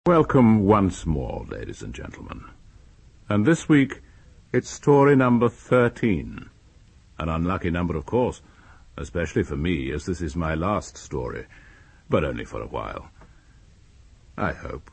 Welcome once more, ladies and gentlemen. And this week, it's story number 13. An unlucky number, of course, especially for me, as this is my last story, but only for a while. I hope.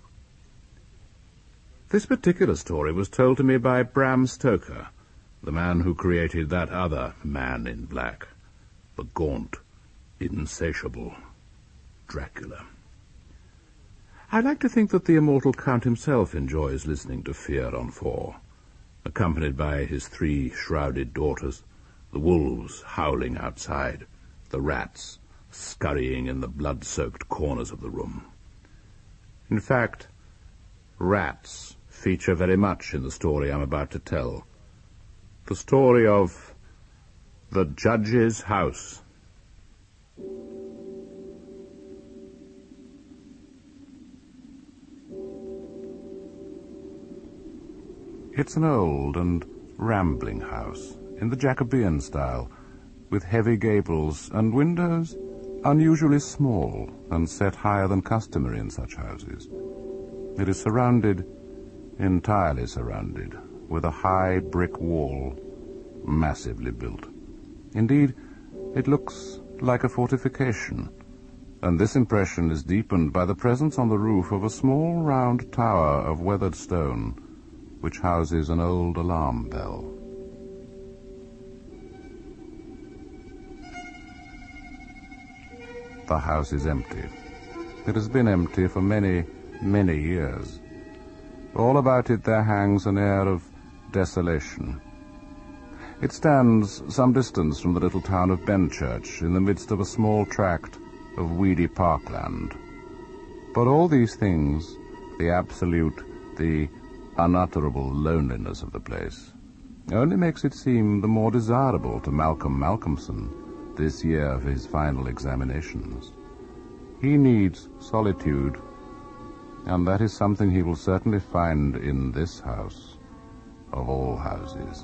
This particular story was told to me by Bram Stoker, the man who created that other man in black, the gaunt, insatiable Dracula. I like to think that the immortal Count himself enjoys listening to Fear on Four, accompanied by his 3 shrouded daughters, the wolves howling outside, the rats scurrying in the blood-soaked corners of the room. In fact, rats feature very much in the story I'm about to tell. The story of The Judge's House. It's an old and rambling house, in the Jacobean style, with heavy gables and windows unusually small and set higher than customary in such houses. It is entirely surrounded, with a high brick wall, massively built. Indeed, it looks like a fortification, and this impression is deepened by the presence on the roof of a small round tower of weathered stone, which houses an old alarm bell. The house is empty. It has been empty for many, many years. All about it there hangs an air of desolation. It stands some distance from the little town of Benchurch, in the midst of a small tract of weedy parkland. But all these things, the absolute, the unutterable loneliness of the place, only makes it seem the more desirable to Malcolm Malcolmson this year of his final examinations. He needs solitude, and that is something he will certainly find in this house, of all houses.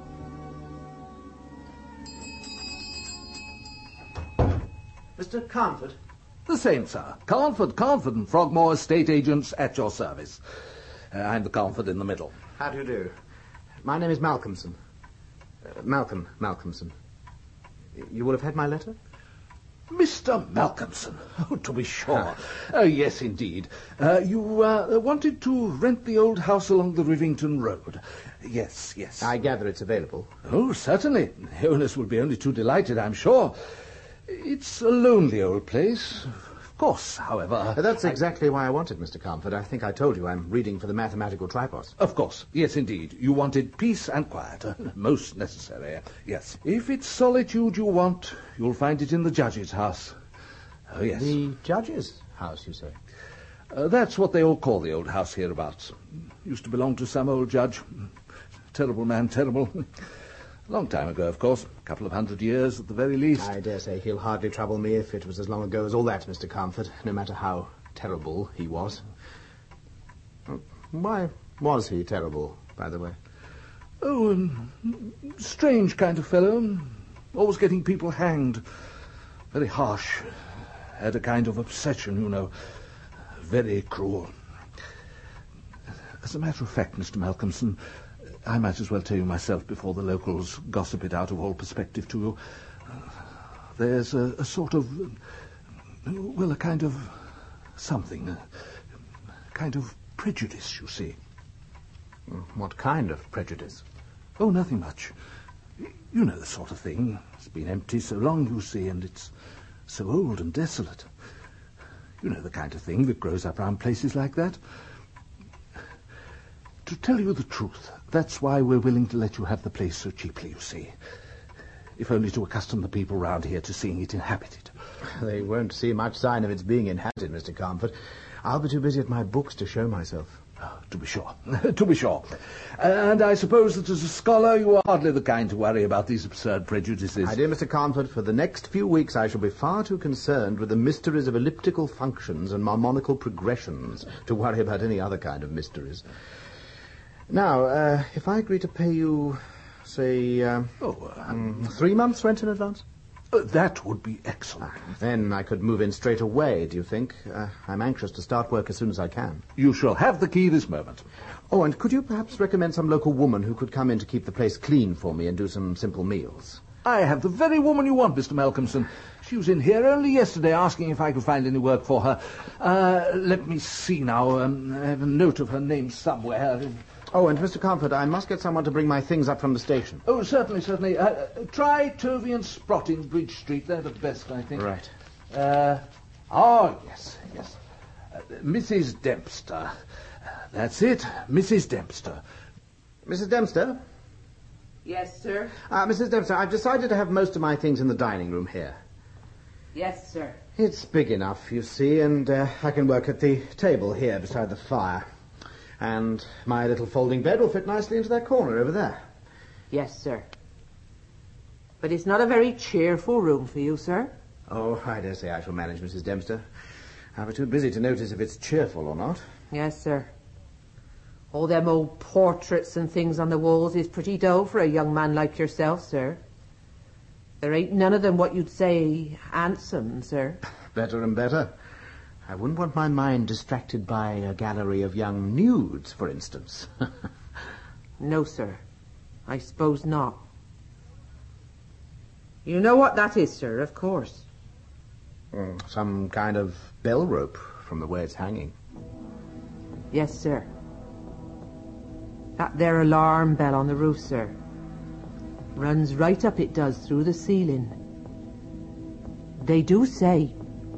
Mr. Carnford? The same, sir. Carnford and Frogmore Estate Agents at your service. I'm the Carnford in the middle. How do you do? My name is Malcolmson. Malcolm Malcolmson. You will have had my letter? Mr. Malcolmson. Oh, to be sure. Yes, indeed. You wanted to rent the old house along the Rivington Road. Yes. I gather it's available. Oh, certainly. The owners will be only too delighted, I'm sure. It's a lonely old place. Of course, however... That's exactly why I wanted, Mr. Carnford. I think I told you I'm reading for the mathematical tripos. Of course. Yes, indeed. You wanted peace and quiet. Most necessary. Yes. If it's solitude you want, you'll find it in the Judge's house. Oh, yes. The Judge's house, you say? That's what they all call the old house hereabouts. Used to belong to some old judge. Terrible man, terrible. Long time ago, of course. A couple of 100 years at the very least. I dare say he'll hardly trouble me if it was as long ago as all that, Mr. Carnford, no matter how terrible he was. Why was he terrible, by the way? Oh, strange kind of fellow. Always getting people hanged. Very harsh. Had a kind of obsession, you know. Very cruel. As a matter of fact, Mr. Malcolmson, I might as well tell you myself before the locals gossip it out of all perspective to you. There's a sort of... well, a kind of something. A kind of prejudice, you see. What kind of prejudice? Oh, nothing much. You know the sort of thing. It's been empty so long, you see, and it's so old and desolate. You know the kind of thing that grows up around places like that. To tell you the truth, that's why we're willing to let you have the place so cheaply, you see. If only to accustom the people round here to seeing it inhabited. They won't see much sign of its being inhabited, Mr. Carnford. I'll be too busy at my books to show myself. Oh, to be sure. To be sure. And I suppose that as a scholar you are hardly the kind to worry about these absurd prejudices. My dear Mr. Carnford, for the next few weeks I shall be far too concerned with the mysteries of elliptical functions and harmonical progressions to worry about any other kind of mysteries. Now, if I agree to pay you, say, 3 months' rent in advance? That would be excellent. Then I could move in straight away, do you think? I'm anxious to start work as soon as I can. You shall have the key this moment. Oh, and could you perhaps recommend some local woman who could come in to keep the place clean for me and do some simple meals? I have the very woman you want, Mr. Malcolmson. She was in here only yesterday asking if I could find any work for her. Let me see now. I have a note of her name somewhere. Oh, and Mr. Comfort, I must get someone to bring my things up from the station. Oh, certainly. Try Tovey and Sprott in Bridge Street. They're the best, I think. Right. Yes. Mrs. Dempster. That's it, Mrs. Dempster. Mrs. Dempster? Yes, sir. Mrs. Dempster, I've decided to have most of my things in the dining room here. Yes, sir. It's big enough, you see, and I can work at the table here beside the fire. And my little folding bed will fit nicely into that corner over there. Yes, sir. But it's not a very cheerful room for you, sir. Oh, I dare say I shall manage, Mrs. Dempster. I'll be too busy to notice if it's cheerful or not. Yes, sir. All them old portraits and things on the walls is pretty dull for a young man like yourself, sir. There ain't none of them what you'd say handsome, sir. Better and better. I wouldn't want my mind distracted by a gallery of young nudes, for instance. No, sir. I suppose not. You know what that is, sir, of course. Some kind of bell rope from the way it's hanging. Yes, sir. That there alarm bell on the roof, sir. Runs right up, it does, through the ceiling. They do say...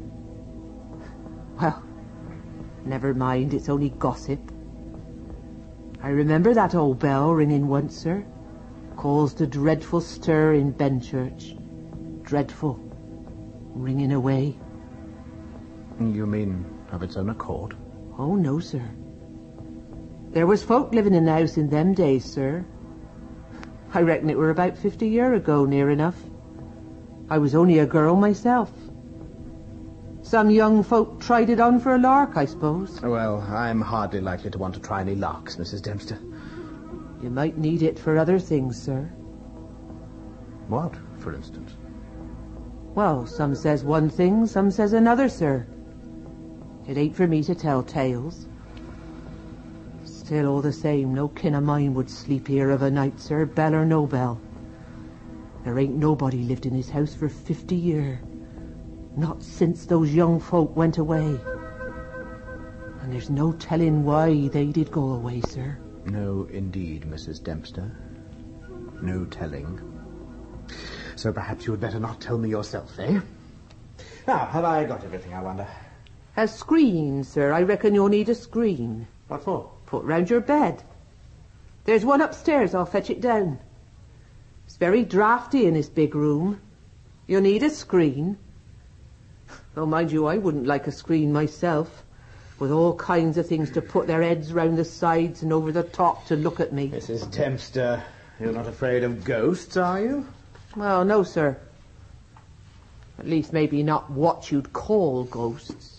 Well, never mind, it's only gossip. I remember that old bell ringing once, sir. Caused a dreadful stir in Benchurch. Dreadful. Ringing away. You mean of its own accord? Oh, no, sir. There was folk living in the house in them days, sir. I reckon it were about 50 year ago, near enough. I was only a girl myself. Some young folk tried it on for a lark, I suppose. Well, I'm hardly likely to want to try any larks, Mrs. Dempster. You might need it for other things, sir. What, for instance? Well, some says one thing, some says another, sir. It ain't for me to tell tales. Still, all the same, no kin of mine would sleep here of a night, sir, bell or no bell. There ain't nobody lived in his house for 50 year. Not since those young folk went away. And there's no telling why they did go away, sir. No, indeed, Mrs. Dempster. No telling. So perhaps you had better not tell me yourself, eh? Now, have I got everything, I wonder? A screen, sir. I reckon you'll need a screen. What for? Put round your bed. There's one upstairs, I'll fetch it down. It's very draughty in this big room. You'll need a screen. Though, mind you, I wouldn't like a screen myself, with all kinds of things to put their heads round the sides and over the top to look at me. Mrs. Dempster, you're not afraid of ghosts, are you? Well, no, sir. At least maybe not what you'd call ghosts.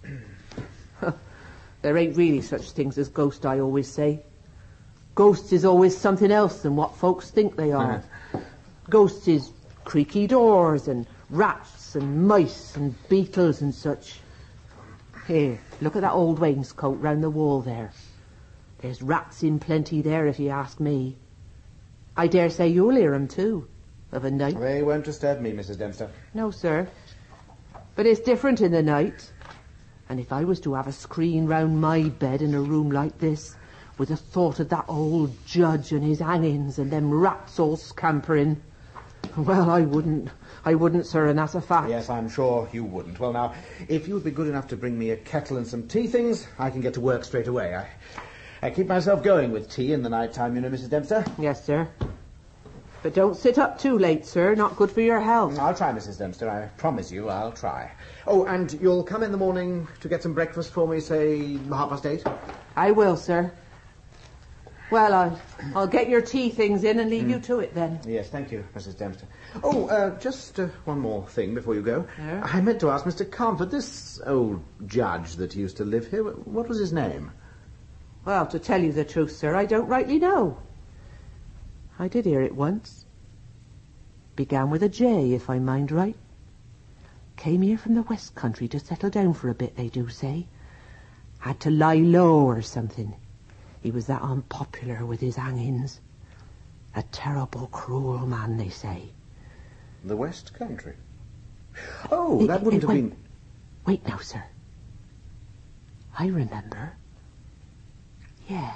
There ain't really such things as ghosts, I always say. Ghosts is always something else than what folks think they are. Ghosts is creaky doors and rats and mice and beetles and such. Here, look at that old wainscot round the wall there. There's rats in plenty there, if you ask me. I dare say you'll hear 'em too, of a night. They won't disturb me, Mrs. Dempster. No, sir. But it's different in the night. And if I was to have a screen round my bed in a room like this, with the thought of that old judge and his hangings and them rats all scampering, well, I wouldn't, sir, and that's a fact. Yes, I'm sure you wouldn't. Well, now, if you would be good enough to bring me a kettle and some tea things, I can get to work straight away. I keep myself going with tea in the night time, you know, Mrs. Dempster. Yes, sir. But don't sit up too late, sir. Not good for your health. I'll try, Mrs. Dempster. I promise you I'll try. Oh, and you'll come in the morning to get some breakfast for me, say, 8:30? I will, sir. Well, I'll get your tea things in and leave you to it then. Yes, thank you, Mrs. Dempster. Oh, just one more thing before you go. Yeah? I meant to ask Mr. Comfort, this old judge that used to live here, what was his name? Well, to tell you the truth, sir, I don't rightly know. I did hear it once. Began with a J, if I mind right. Came here from the West Country to settle down for a bit, they do say. Had to lie low or something. He was that unpopular with his hangings. A terrible, cruel man, they say. The West Country? Oh, that wouldn't have been... Wait now, sir. I remember. Yes.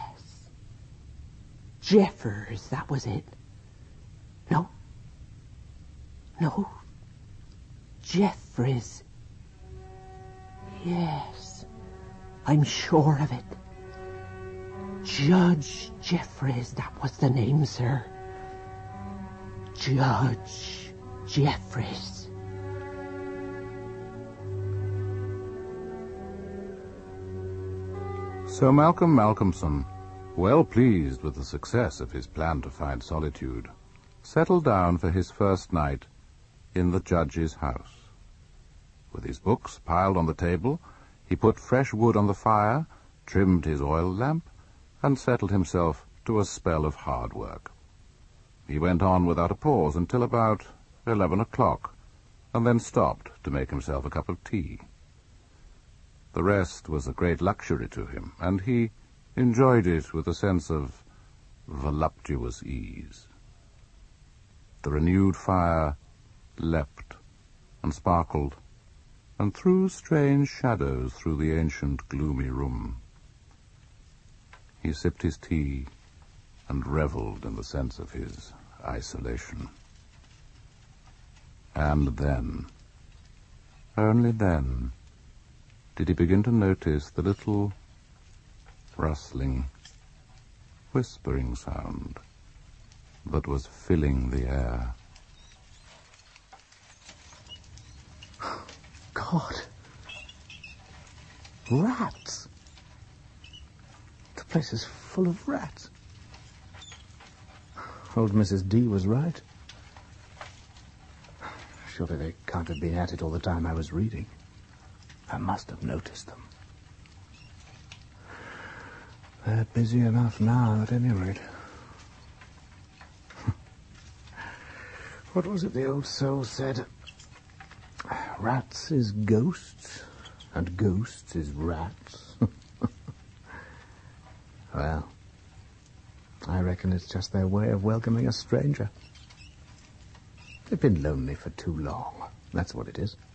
Jeffers, that was it. No. No. Jeffries. Yes. I'm sure of it. Judge Jeffries, that was the name, sir. Judge Jeffries. So Malcolm Malcolmson, well pleased with the success of his plan to find solitude, settled down for his first night in the judge's house. With his books piled on the table, he put fresh wood on the fire, trimmed his oil lamp, and settled himself to a spell of hard work. He went on without a pause until about 11 o'clock, and then stopped to make himself a cup of tea. The rest was a great luxury to him, and he enjoyed it with a sense of voluptuous ease. The renewed fire leapt and sparkled and threw strange shadows through the ancient, gloomy room. He sipped his tea and revelled in the sense of his isolation. And then, only then, did he begin to notice the little rustling, whispering sound that was filling the air. God. Rats. The place is full of rats. Old Mrs. D was right. Surely they can't have been at it all the time I was reading. I must have noticed them. They're busy enough now, at any rate. What was it the old soul said? Rats is ghosts, and ghosts is rats. Well, I reckon it's just their way of welcoming a stranger. They've been lonely for too long. That's what it is.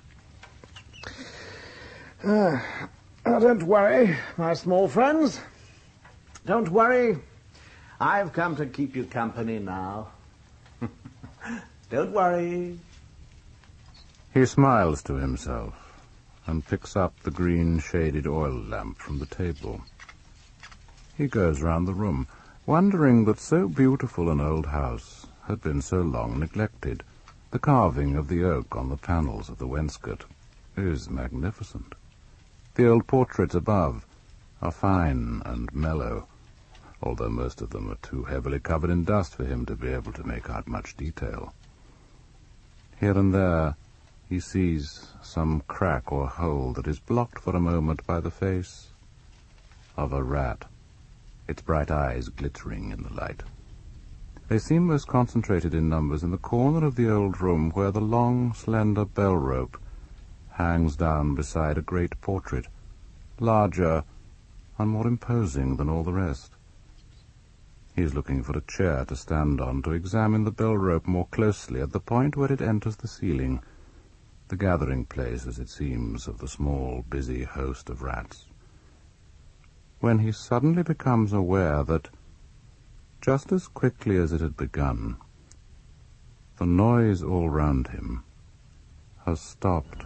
Don't worry, my small friends. Don't worry. I've come to keep you company now. Don't worry. He smiles to himself and picks up the green shaded oil lamp from the table. He goes round the room, wondering that so beautiful an old house had been so long neglected. The carving of the oak on the panels of the wainscot is magnificent. The old portraits above are fine and mellow, although most of them are too heavily covered in dust for him to be able to make out much detail. Here and there he sees some crack or hole that is blocked for a moment by the face of a rat, its bright eyes glittering in the light. They seem most concentrated in numbers in the corner of the old room where the long, slender bell rope hangs down beside a great portrait, larger and more imposing than all the rest. He is looking for a chair to stand on to examine the bell rope more closely at the point where it enters the ceiling, the gathering place, as it seems, of the small, busy host of rats, when he suddenly becomes aware that, just as quickly as it had begun, the noise all round him has stopped.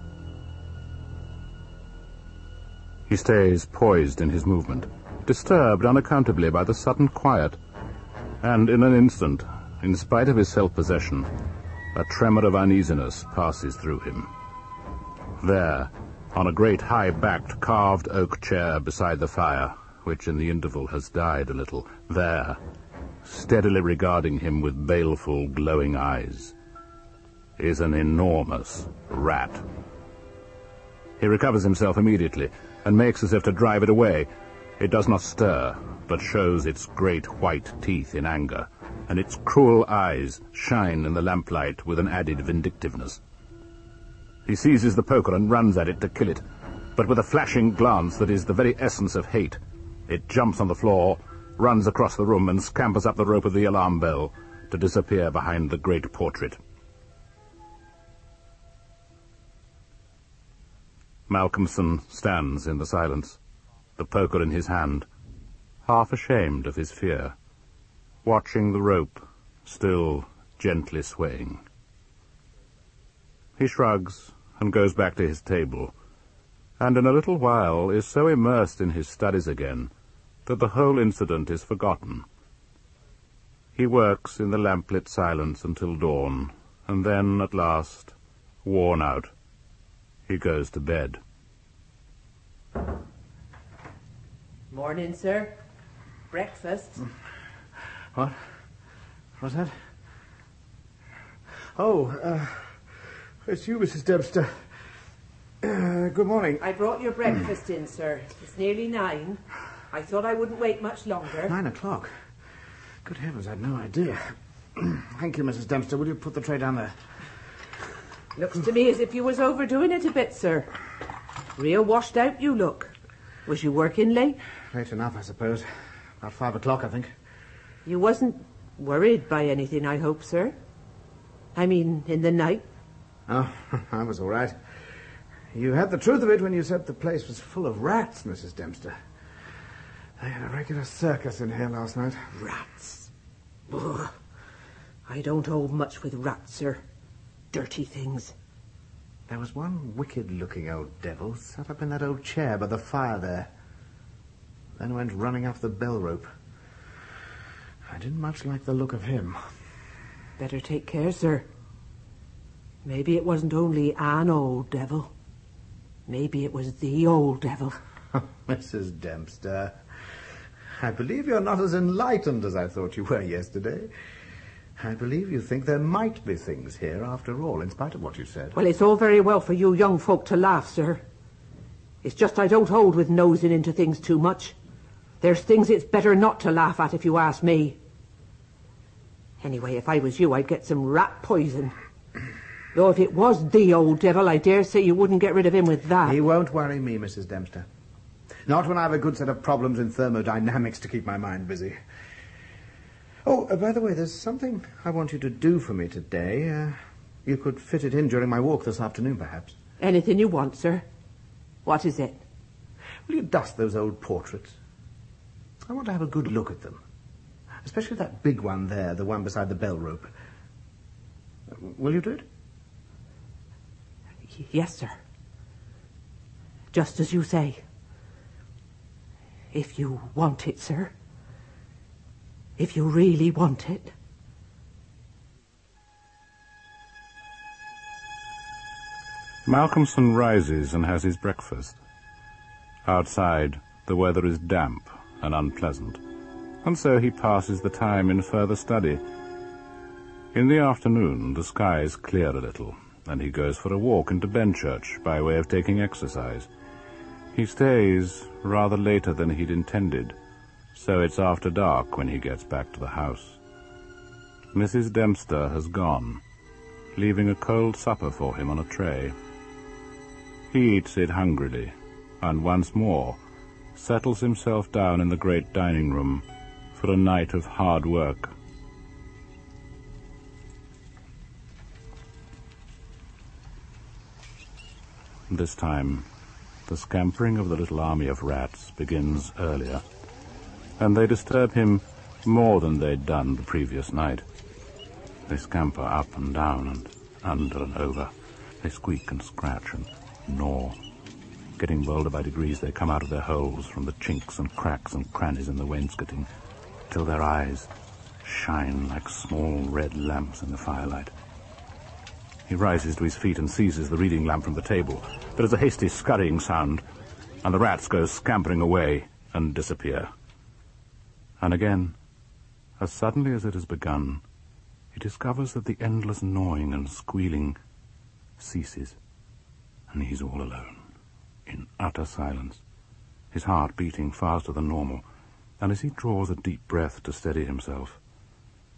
He stays poised in his movement, disturbed unaccountably by the sudden quiet, and in an instant, in spite of his self-possession, a tremor of uneasiness passes through him. There, on a great high-backed carved oak chair beside the fire, which in the interval has died a little, there, steadily regarding him with baleful, glowing eyes, is an enormous rat. He recovers himself immediately and makes as if to drive it away. It does not stir, but shows its great white teeth in anger, and its cruel eyes shine in the lamplight with an added vindictiveness. He seizes the poker and runs at it to kill it, but with a flashing glance that is the very essence of hate, it jumps on the floor, runs across the room, and scampers up the rope of the alarm bell to disappear behind the great portrait. Malcolmson stands in the silence, the poker in his hand, half ashamed of his fear, watching the rope still gently swaying. He shrugs and goes back to his table, and in a little while is so immersed in his studies again that the whole incident is forgotten. He works in the lamplit silence until dawn, and then, at last, worn out, he goes to bed. Morning, sir. Breakfast. What? What's that? Oh, it's you, Mrs. Dempster. Good morning. I brought your breakfast in, sir. It's nearly 9. I thought I wouldn't wait much longer. 9 o'clock? Good heavens, I had no idea. Thank you, Mrs. Dempster. Will you put the tray down there? Looks to me as if you was overdoing it a bit, sir. Real washed out you look. Was you working late? Late enough, I suppose. About 5 o'clock, I think. You wasn't worried by anything, I hope, sir? I mean, in the night? Oh, I was all right. You had the truth of it when you said the place was full of rats, Mrs. Dempster. They had a regular circus in here last night. Rats. Ugh. I don't hold much with rats, sir. Dirty things. There was one wicked-looking old devil sat up in that old chair by the fire there. Then went running off the bell rope. I didn't much like the look of him. Better take care, sir. Maybe it wasn't only an old devil. Maybe it was the old devil. Mrs. Dempster, I believe you're not as enlightened as I thought you were yesterday. I believe you think there might be things here after all, in spite of what you said. Well, it's all very well for you young folk to laugh, sir. It's just I don't hold with nosing into things too much. There's things it's better not to laugh at, if you ask me. Anyway, if I was you, I'd get some rat poison. Though if it was the old devil, I dare say you wouldn't get rid of him with that. He won't worry me, Mrs. Dempster. Not when I have a good set of problems in thermodynamics to keep my mind busy. Oh, by the way, there's something I want you to do for me today. You could fit it in during my walk this afternoon, perhaps. Anything you want, sir. What is it? Will you dust those old portraits? I want to have a good look at them. Especially that big one there, the one beside the bell rope. Will you do it? Yes, sir. Just as you say. If you want it, sir. If you really want it. Malcolmson rises and has his breakfast. Outside, the weather is damp and unpleasant, and so he passes the time in further study. In the afternoon, the skies clear a little, and he goes for a walk into Benchurch by way of taking exercise. He stays rather later than he'd intended, so it's after dark when he gets back to the house. Mrs. Dempster has gone, leaving a cold supper for him on a tray. He eats it hungrily, and once more settles himself down in the great dining room for a night of hard work. This time, the scampering of the little army of rats begins earlier, and they disturb him more than they'd done the previous night. They scamper up and down and under and over. They squeak and scratch and gnaw. Getting bolder by degrees, they come out of their holes from the chinks and cracks and crannies in the wainscoting, till their eyes shine like small red lamps in the firelight. He rises to his feet and seizes the reading lamp from the table. There is a hasty scurrying sound, and the rats go scampering away and disappear. And again, as suddenly as it has begun, he discovers that the endless gnawing and squealing ceases, and he's all alone, in utter silence, his heart beating faster than normal, and as he draws a deep breath to steady himself,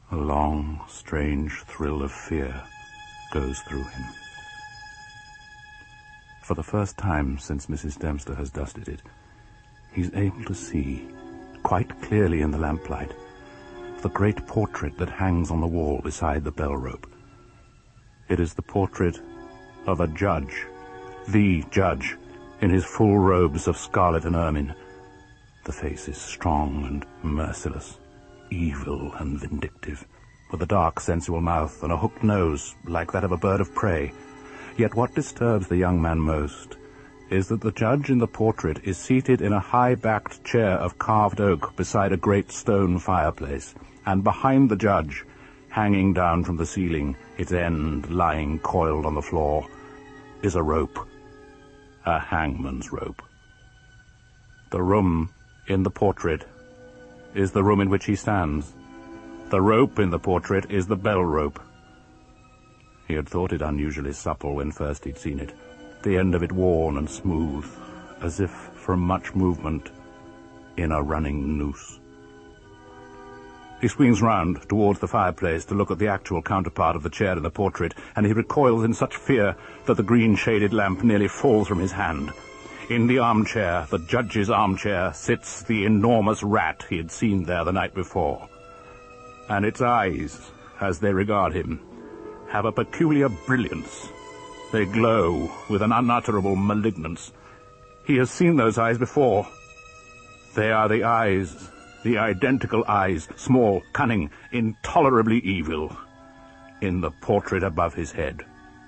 A long, strange thrill of fear goes through him. For the first time since Mrs. Dempster has dusted it, he's able to see, quite clearly in the lamplight, the great portrait that hangs on the wall beside the bell rope. It is the portrait of a judge, the judge, in his full robes of scarlet and ermine. The face is strong and merciless, evil and vindictive, with a dark, sensual mouth and a hooked nose like that of a bird of prey. Yet what disturbs the young man most is that the judge in the portrait is seated in a high-backed chair of carved oak beside a great stone fireplace, and behind the judge, hanging down from the ceiling, its end lying coiled on the floor, is a rope, a hangman's rope. The room in the portrait is the room in which he stands. The rope in the portrait is the bell rope. He had thought it unusually supple when first he'd seen it, the end of it worn and smooth, as if from much movement in a running noose. He swings round towards the fireplace to look at the actual counterpart of the chair in the portrait, and he recoils in such fear that the green-shaded lamp nearly falls from his hand. In the armchair, the judge's armchair, sits the enormous rat he had seen there the night before. And its eyes, as they regard him, have a peculiar brilliance. They glow with an unutterable malignance. He has seen those eyes before. They are the eyes, the identical eyes, small, cunning, intolerably evil, in the portrait above his head.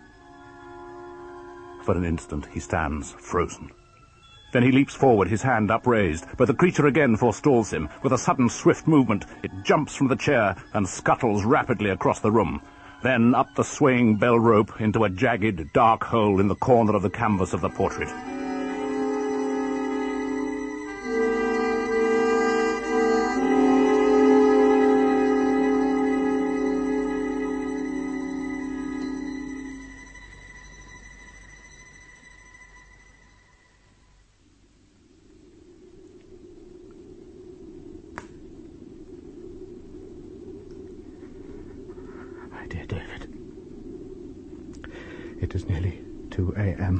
For an instant he stands frozen. Then he leaps forward, his hand upraised, but the creature again forestalls him. With a sudden, swift movement, it jumps from the chair and scuttles rapidly across the room. Then up the swaying bell rope into a jagged, dark hole in the corner of the canvas of the portrait. Dear David, it is nearly 2 a.m.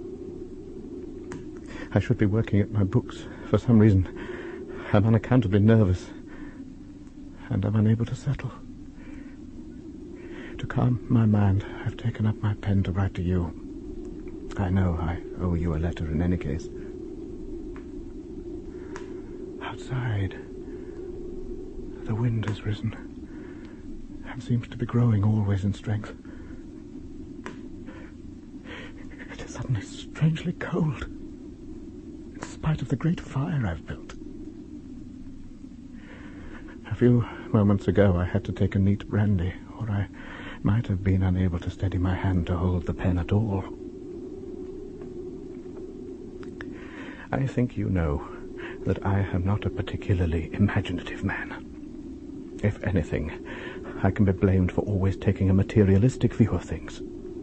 I should be working at my books. For some reason, I'm unaccountably nervous, and I'm unable to settle. To calm my mind, I've taken up my pen to write to you. I know I owe you a letter in any case. Outside, the wind has risen and seems to be growing always in strength. It is suddenly strangely cold, in spite of the great fire I've built. A few moments ago I had to take a neat brandy, or I might have been unable to steady my hand to hold the pen at all. I think you know that I am not a particularly imaginative man. If anything, I can be blamed for always taking a materialistic view of things.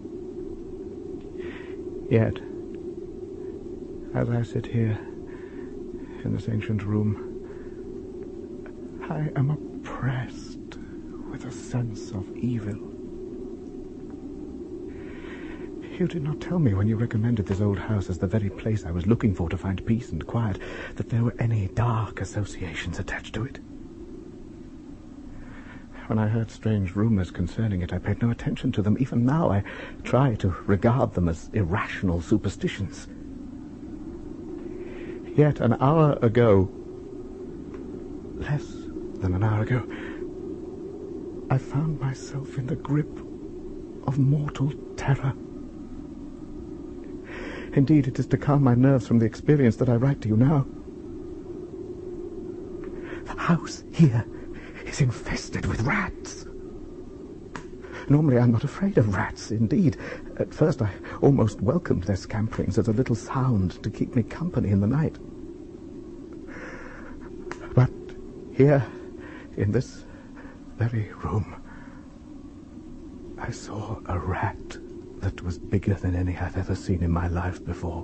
Yet, as I sit here in this ancient room, I am oppressed with a sense of evil. You did not tell me when you recommended this old house as the very place I was looking for to find peace and quiet that there were any dark associations attached to it. When I heard strange rumors concerning it, I paid no attention to them. Even now, I try to regard them as irrational superstitions. Yet an hour ago, less than an hour ago, I found myself in the grip of mortal terror. Indeed, it is to calm my nerves from the experience that I write to you now. The house here is infested with rats. Normally I'm not afraid of rats. Indeed, at first I almost welcomed their scamperings as a little sound to keep me company in the night. But here, in this very room, I saw a rat that was bigger than any I've ever seen in my life before.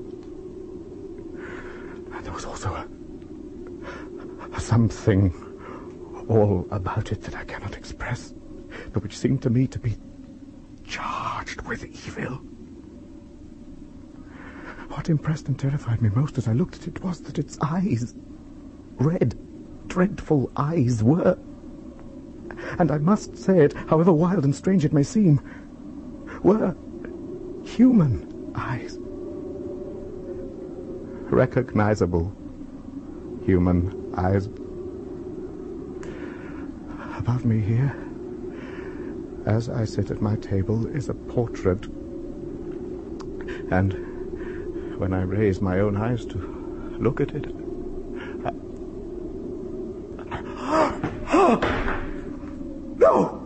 And there was also a something all about it that I cannot express, but which seemed to me to be charged with evil. What impressed and terrified me most as I looked at it was that its eyes, red, dreadful eyes, were, and I must say it, however wild and strange it may seem, were human eyes. Recognizable human eyes. Above me here, as I sit at my table, is a portrait. And when I raise my own eyes to look at it, No!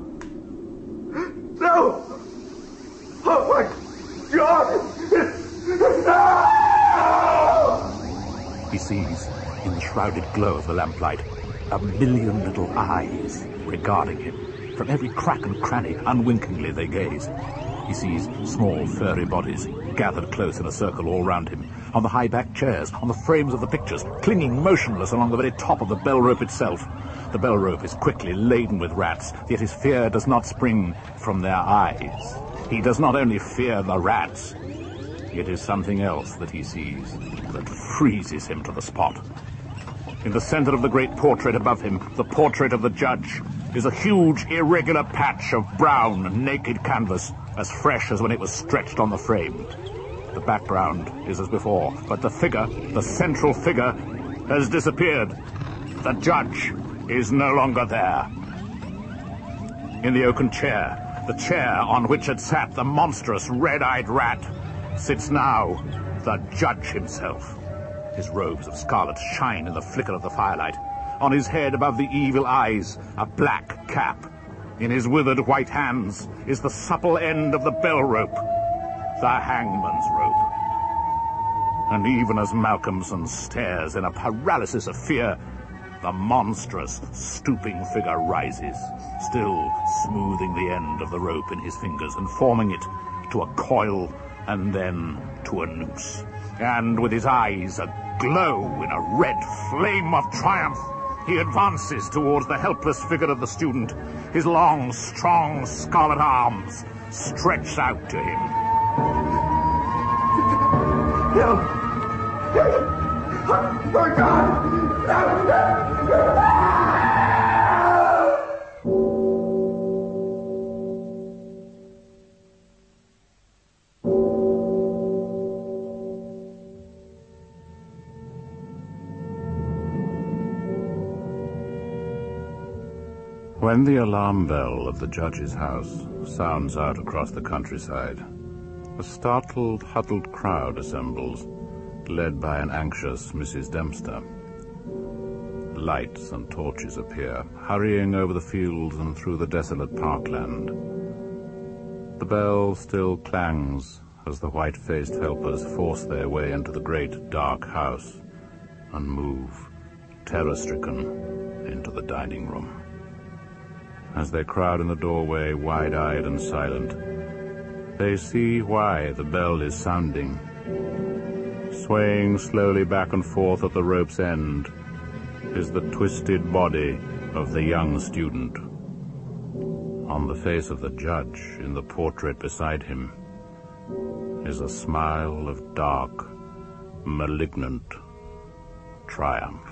No! Oh, my God! No! He sees, in the shrouded glow of the lamplight, 1,000,000 little eyes regarding him. From every crack and cranny, unwinkingly they gaze. He sees small, furry bodies gathered close in a circle all round him, on the high-backed chairs, on the frames of the pictures, clinging motionless along the very top of the bell rope itself. The bell rope is quickly laden with rats, yet his fear does not spring from their eyes. He does not only fear the rats, it is something else that he sees that freezes him to the spot. In the center of the great portrait above him, the portrait of the judge, is a huge, irregular patch of brown, naked canvas, as fresh as when it was stretched on the frame. The background is as before, but the figure, the central figure, has disappeared. The judge is no longer there. In the oaken chair, the chair on which had sat the monstrous red-eyed rat, sits now the judge himself. His robes of scarlet shine in the flicker of the firelight. On his head, above the evil eyes, a black cap. In his withered white hands is the supple end of the bell rope, the hangman's rope. And even as Malcolmson stares in a paralysis of fear, the monstrous, stooping figure rises, still smoothing the end of the rope in his fingers and forming it to a coil and then to a noose. And with his eyes aglow in a red flame of triumph, he advances towards the helpless figure of the student, his long, strong, scarlet arms stretched out to him. No! Oh, my God! No! When the alarm bell of the judge's house sounds out across the countryside, a startled, huddled crowd assembles, led by an anxious Mrs. Dempster. Lights and torches appear, hurrying over the fields and through the desolate parkland. The bell still clangs as the white-faced helpers force their way into the great, dark house and move, terror-stricken, into the dining room. As they crowd in the doorway, wide-eyed and silent, they see why the bell is sounding. Swaying slowly back and forth at the rope's end is the twisted body of the young student. On the face of the judge, in the portrait beside him, is a smile of dark, malignant triumph.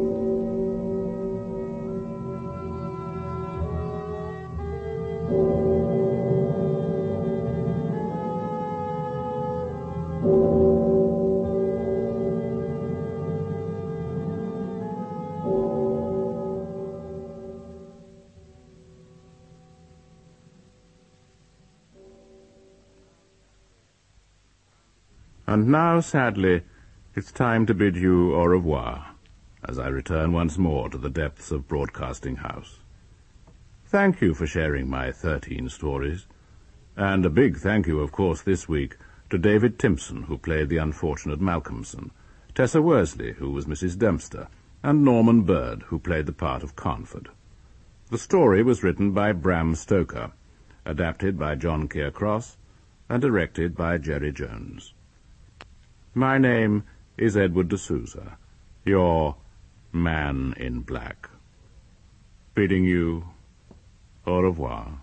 And now, sadly, it's time to bid you au revoir, as I return once more to the depths of Broadcasting House. Thank you for sharing my 13 stories, and a big thank you, of course, this week to David Timpson, who played the unfortunate Malcolmson, Tessa Worsley, who was Mrs. Dempster, and Norman Bird, who played the part of Carnford. The story was written by Bram Stoker, adapted by John Keir-Cross, and directed by Jerry Jones. My name is Edward D'Souza, your Man in Black. bidding you au revoir.